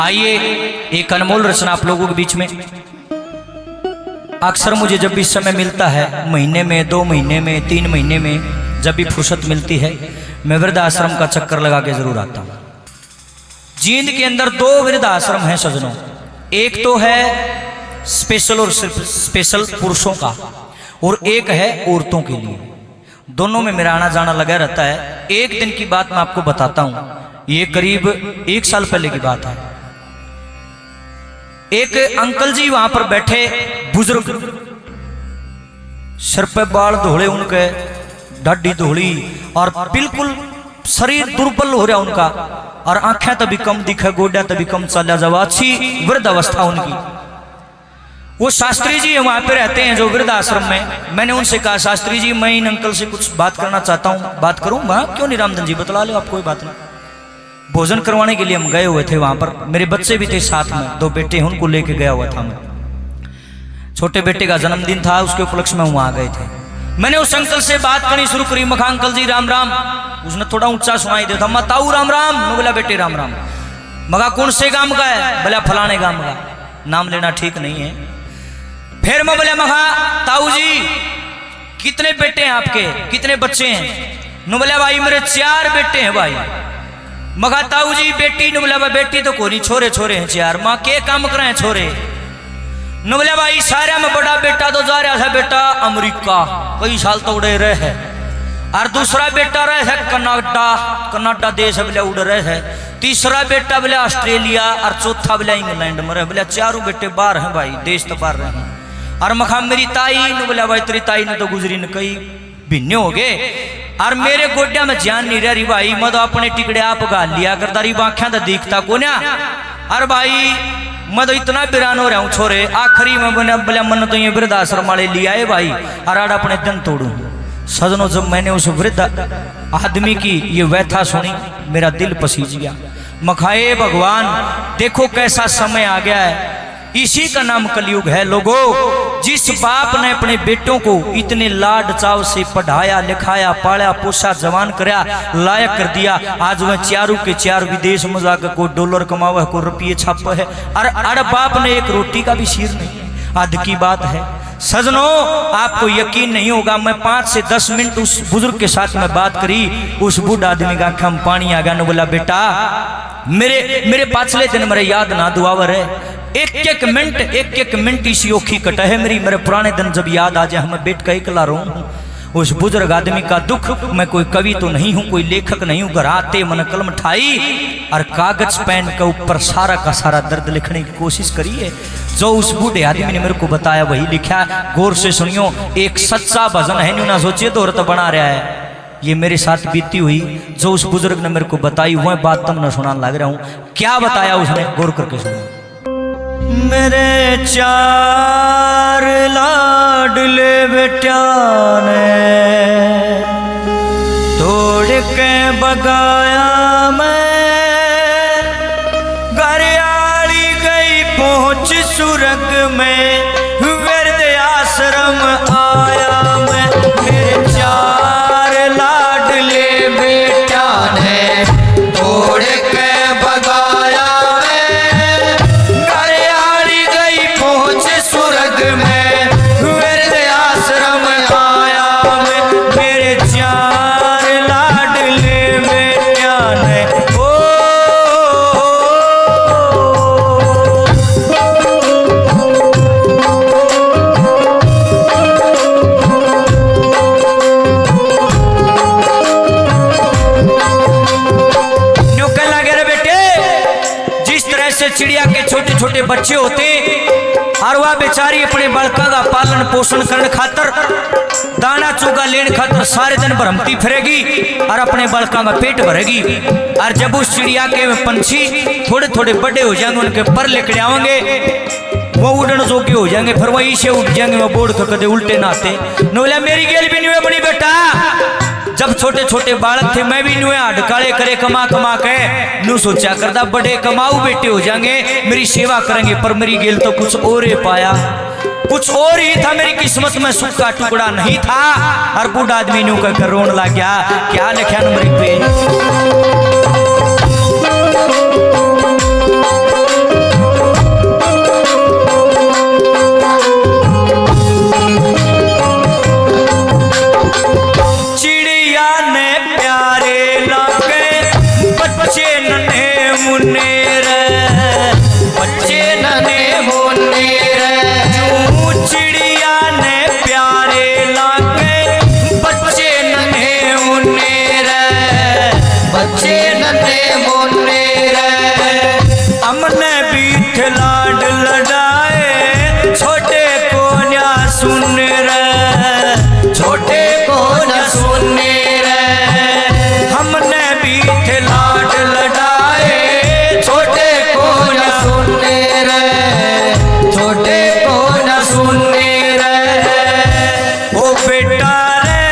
आइए एक अनमोल रचना आप लोगों के बीच में। अक्सर मुझे जब भी समय मिलता है, महीने में, 2 महीने में, 3 महीने में, जब भी फुर्सत मिलती है, मैं वृद्धाश्रम का चक्कर लगा के जरूर आता हूँ। जींद के अंदर 2 वृद्धाश्रम हैं सजनों। एक तो है स्पेशल और सिर्फ स्पेशल पुरुषों का, और एक है औरतों के लिए। दोनों में मेरा आना जाना लगा रहता है। एक दिन की बात मैं आपको बताता हूँ, ये करीब 1 साल पहले की बात है। एक अंकल जी वहां पर बैठे, बुजुर्ग, सिर पे बाल धोले उनके, ढाडी धोली, और बिल्कुल शरीर दुर्बल हो रहा उनका, और आंखें तभी कम दिखे, गोड्या तभी कम चला जावा, अच्छी वृद्ध अवस्था उनकी। वो शास्त्री जी वहां पे रहते हैं जो वृद्धाश्रम में। मैंने उनसे कहा, शास्त्री जी मैं इन अंकल से कुछ बात करना चाहता हूँ, बात करूँ? वहां क्यों नहीं रामधन जी, बतला लो आप, कोई बात नहीं। भोजन करवाने के लिए हम गए हुए थे वहां पर, मेरे बच्चे भी थे साथ में, 2 बेटे हैं, उनको लेके गया हुआ था मैं। छोटे बेटे का जन्मदिन था, उसके उपलक्ष्य में वहां गए थे। मैंने उस अंकल से बात करनी शुरू करी। मखा अंकल जी राम राम। उसने थोड़ा ऊंचा सुनाई दिया था, मताऊ राम राम। मैं बोला बेटे राम राम। मगा कौन से गांव का है? बोला फलाने गांव का। नाम लेना ठीक नहीं है। फिर मैं बोला मखा ताऊ जी कितने बेटे हैं आपके, कितने बच्चे हैं? नु बोला भाई मेरे 4 बेटे हैं भाई। मगा ताऊ जी बेटी? नु बोला बेटी तो कोई, छोरे छोरे हैं 4। माँ के काम कर रहे हैं छोरे? नु बोला भाई सारे में बड़ा बेटा तो जा रहा है बेटा अमेरिका, कई साल तो उड़े रहे है, और दूसरा बेटा रहे है कनाडा देश बोले उड़ रहे है, तीसरा बेटा बोले ऑस्ट्रेलिया, और चौथा बोले इंग्लैंड में रहे। बोले 4 बेटे बाहर हैं भाई, देश तो बाहर रहे हैं। और मखा मेरी ताई? नु बोला भाई तेरी ताई ने तो गुजरी न कई भिन्ने हो गए, और मेरे गोड्या में जान नहीं रही भाई। मैं तो अपने टिकड़े आप गा लिया करता रही, आख्या तो दिखता को ना। और भाई मैं तो इतना बिरान हो रहा हूँ छोरे। आखिरी में बोला मन तो ये वृद्धाश्रम वाले लिया है भाई, और आड़ अपने दिन तोड़ू। सजनों जब मैंने उस वृद्ध आदमी की ये व्यथा सुनी, मेरा दिल पसीज गया। मखाए भगवान देखो कैसा समय आ गया है, इसी का नाम कलयुग है लोगों। जिस बाप ने अपने बेटों को इतने लाड चाव से पढ़ाया लिखाया पाला पोसा जवान कराया लायक कर दिया, आज वह 4 के 4 विदेश में जाकर कोई डॉलर कमावा है, कोई रुपये छाप है, और अड़ बाप ने एक रोटी का भी सिर नहीं है। आद की बात है सजनों, आपको यकीन नहीं होगा, मैं 5 से 10 मिनट उस बुजुर्ग के साथ में बात करी। उस बूढ़ा आदमी का आंखों में पानी आ गया। ने बोला बेटा मेरे पाछले दिन मेरे याद ना दुआवर है, एक एक मिनट इसी औखी कटा है मेरी। मेरे पुराने दिन जब याद आ जाए, मैं बैठ कर इकला रहूं। उस बुजुर्ग आदमी का दुख, मैं कोई कवि तो नहीं हूं, कोई लेखक नहीं हूं, घर आते मन कलम ठाई और कागज पेन के ऊपर सारा का सारा दर्द लिखने की कोशिश करी है। जो उस बूढ़े आदमी ने मेरे को बताया वही लिखा। गौर से सुनियो, एक सच्चा भजन है, न्यू ना सोचिए दोहरत बना रहा है। ये मेरे साथ बीती हुई जो उस बुजुर्ग ने मेरे को बताई, वह बात तुम न सुनाने लग रहा हूं। क्या बताया उसने, गौर करके सुनो। मेरे 4 लाडले बेटा ने तोड़ के बगाया मैं, घर आड़ी गई पहुंच सुरग में, वृद्ध आश्रम आया मैं। मेरे 4 लाडले बेटा ने तोड़ के बगाया मैं, घर आड़ी गई पहुंच सुरग में, वृद्ध आश्रम आया मैं। मेरे 4 लाडले बेटा ने चिड़िया के छोटे छोटे बच्चे होते, और वह बेचारी अपने बालका का पालन पोषण करने खातर दाना चूगा लेने खातर सारे दिन भ्रमती फिरेगी और अपने बालका का पेट भरेगी। और जब उस चिड़िया के पंछी थोड़े थोड़े बड़े हो जाएंगे, उनके पर लेकर आएंगे, वो उड़न जोगे हो जाएंगे, फिर वहीं से उठ जाएंगे, वो बोर्ड को कदे उल्टे ना आते। बोला मेरी गेल भी नहीं बड़ी बेटा, जब छोटे छोटे बालक थे मैं भी नुए हड़काले करे कमा कमा के नू सोचा करता बड़े कमाऊ बेटे हो जाएंगे, मेरी सेवा करेंगे। पर मेरी गेल तो कुछ और ही पाया, कुछ और ही था, मेरी किस्मत में सुख का टुकड़ा नहीं था। और बूढ़ा आदमी नू कहकर रोन लग गया। क्या लिखा नंबर पे? बच्चे नन्हे मोने रे हमने बीठ लाड लड़ाए छोटे को न्या सुन रे छोटे को न सुने रे हमने बीठ लाड लड़ाए छोटे को न सुने रे छोटे को न सुने रे ओ बेटा रे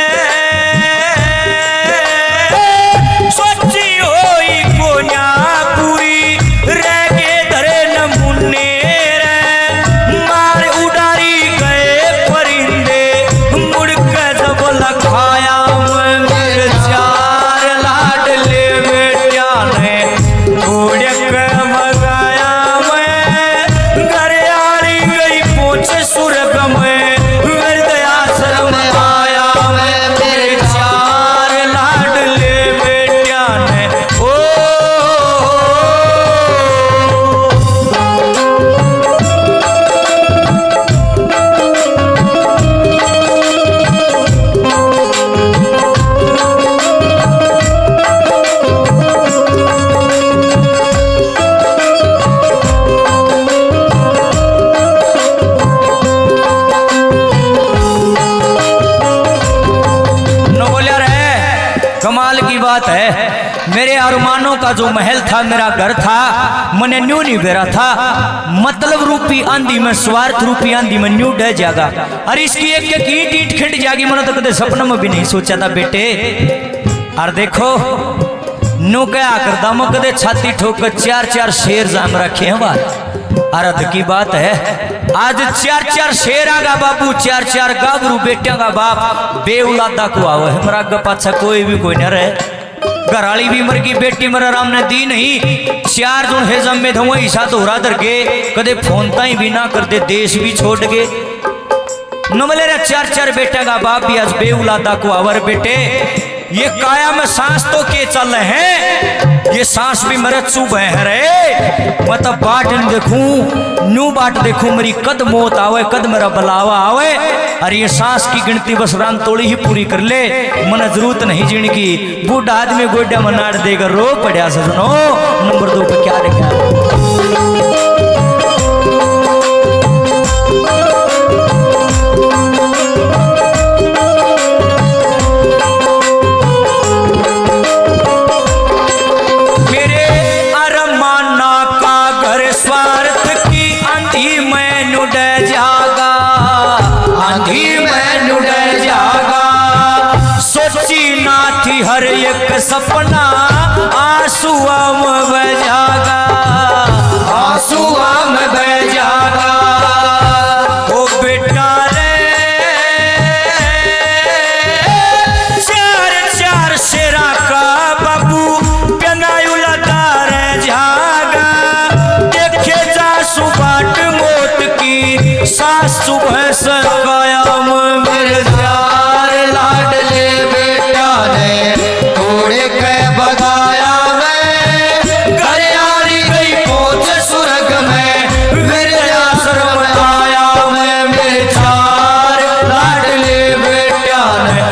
सोची होई को न्या पूरी रह के धरे नमूने रे मार उडारी गए परिंदे मुड़ के जब लखाया मेरे चार लाडले बेटिया ने उड़ के भगाया मैं घर आली गई पहुंचे सुरग में मेरे दया शर्म आया मैं मेरे चार लाडले बेटिया ने ओ न बोलिया रे कमाल की बात है मेरे अरमानों का जो महल था मेरा घर था मने न्यू नहीं बेरा था मतलब रूपी आंधी में स्वार्थ रूपी आंधी में न्यू डह जागा अरे इसकी एक एक ईंट ईंट खिंड जागी मैंने तो कदे सपने में भी नहीं सोचा था बेटे और देखो न्यू क्या करता मैं कदे छाती ठोक कर चार चार शेर जाम रखे हैं बात अर्थ की बात है आज चार चार शेर आगा बाबू चार चार गाभरू बेटिया का बाप बेउलादा को आवा है मरा का पाछा कोई भी कोई न रहे घराली भी मर की बेटी मरा राम ने दी नहीं चार जो है जम में धुआं ईसा तो हो दर के कदे फोन ताई भी ना करते देश भी छोड़ गए नमले रे चार चार बेटा का बाप भी आज बेउलादा को आवर बेटे ये काया में सांस तो के चल रहे हैं ये सांस भी मेरे चुभ है रे मतलब बाट देखूं न्यू बाट देखूं मेरी कद मौत आवे कद मेरा बलावा आवे अरे ये सांस की गिनती बस राम तोड़ी ही पूरी कर ले मन जरूरत नहीं जीने की बूढ़ा आदमी गोड्या मनाड़ देकर रो पड़ा सजनो नंबर 2 पे क्या लिखा हर एक सपना आंसुआ में बह जागा आंसुआ में बह जागा ओ बेटा रे चार चार शेरा का बाबू पेनायुला दार जागा देखे जा सुबाट मौत की सास सुबह से कायम मेरे चार लाडले बेटा ने तोड़े के भगाया मैं घर आली गई पहुंच सुरग में मेरे आश्रम आया मैं मेरे चार लाडले बेटा ने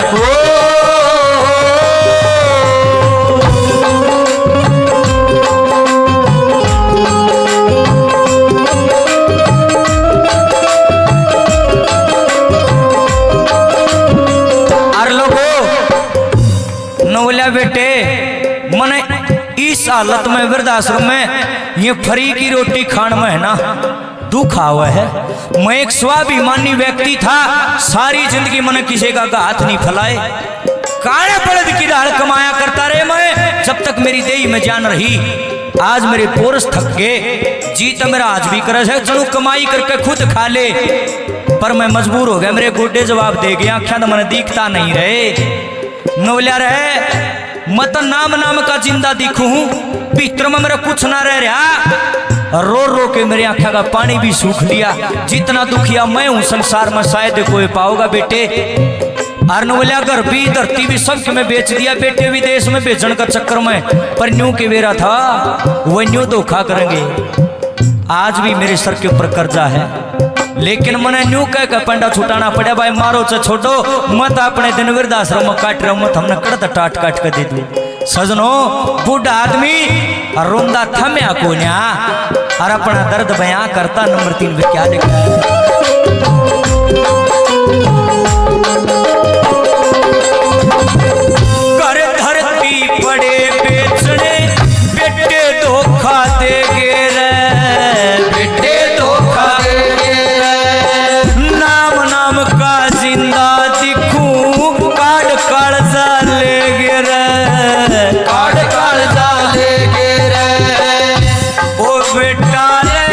बेटे मने इस हालत में वृद्धाश्रम में ये फ्री की रोटी खान में है ना दुख आवा है मैं एक स्वाभिमानी व्यक्ति था सारी जिंदगी मैंने किसी का हाथ नहीं फैलाए काले बड़द की दाल कमाया करता रहे मैं जब तक मेरी देही में जान रही आज मेरे पोरस थक गए जी तो मेरा आज भी कर चलो कमाई करके खुद खा ले पर मैं मजबूर हो गया मेरे गोडे जवाब दे गया आख्या तो मैंने दिखता नहीं रहे नवलिया रहे मत नाम नाम का जिंदा दिखू भीतर में मेरा कुछ ना रह रहा रो रो के मेरी आंखों का पानी भी सूख लिया जितना दुखिया मैं हूं संसार में शायद कोई पाओगा बेटे अर्नवलिया घर भी धरती भी सब में बेच दिया बेटे विदेश में बेचने का चक्कर में पर न्यू के वेरा था वह न्यू धोखा करेंगे आज भी मेरे सर के ऊपर कर्जा है लेकिन मैंने न्यू कह के पंडा छुटाना पड़ा भाई मारो च छोड़ो मत अपने दिन वृद्धाश्रम में काट रहा मत हमने कड़ता टाट काट कर दे दू सजनो बूढ़ा आदमी और रोंदा थम्या कोन्या और अपना दर्द बयां करता। नंबर 3 पे क्या लिखा है? कर धरती पड़े बेचने बेटे धोखा दे गे, बेटे धोखा दे गे। नाम नाम का जिंदा दिखूं काट कालजा ले गे रे, काट कालजा ले गे रे। ओ बेटा रे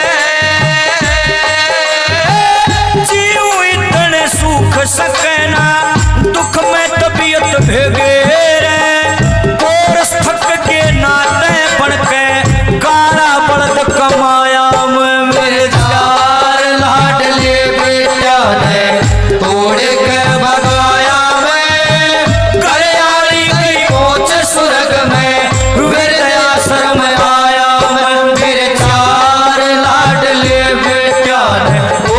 जीव इतने सुख सके ना, दुख में तबीयत भेगे रे। कोरस थक के नाते बन के काला बलद कमाया में मेरे चार लाडले बेटा ने तोड़ के भगाया मैं, कल्याणी की पहुंच स्वर्ग में विद्या शर्म आया मैं। मेरे चार लाडले बेटा ने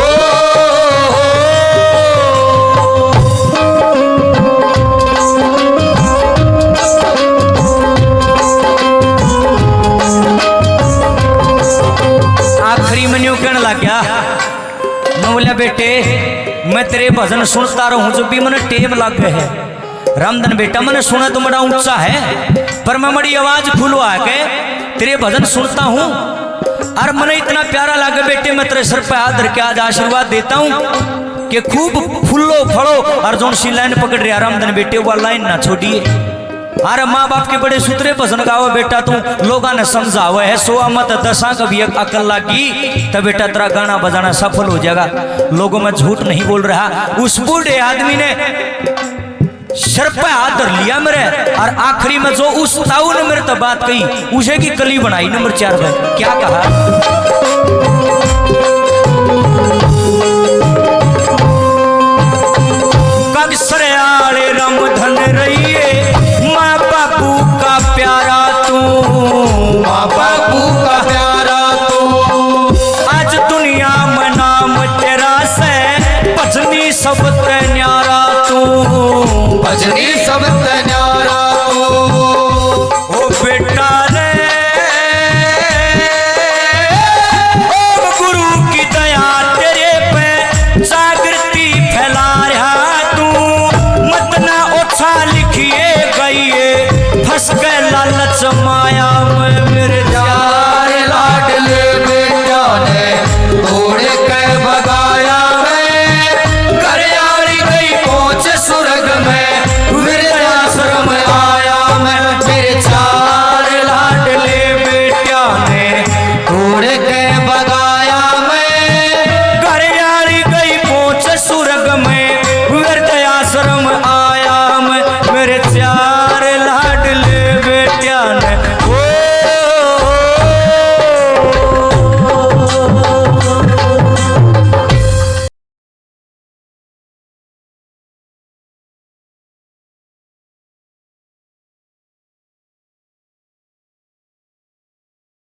आखिरी में न्यू कहने लग गया, मैं बोलिया बेटे मैं तेरे भजन सुनता रहूं जो भी मैंने टेम लग गए है। रामधन बेटा मैंने सुना तो बड़ा ऊंचा है, पर मैं बड़ी आवाज खुलवा के तेरे भजन सुनता हूँ और मैंने इतना प्यारा लगे बेटे, मैं तेरे सर पे हाथ धर के आज आशीर्वाद देता हूँ कि खूब फूलो फड़ो और जो सी लाइन पकड़ रहा रामधन बेटे वो लाइन ना छोड़िए। अरे माँ बाप के बड़े सुतरे भजन गाओ बेटा, तू लोगों ने समझावे है सोआ मत दशा कभी अकल लागी तो बेटा तेरा गाना बजाना सफल हो जाएगा। लोगों में झूठ नहीं बोल रहा। उस बूढ़े आदमी ने सर पे हाथ धर लिया मेरे और आखिरी में जो उस ताऊ ने मेरे तब बात कही उसे की कली बनाई। नंबर 4 में क्या कहा? कगसरयाले रामधन रहिए माँ बापू का प्यारा तू, माँ बापू का प्यारा तू। आज दुनिया में नाम तेरा से भजनी सब ते न्यारा तू, भजनी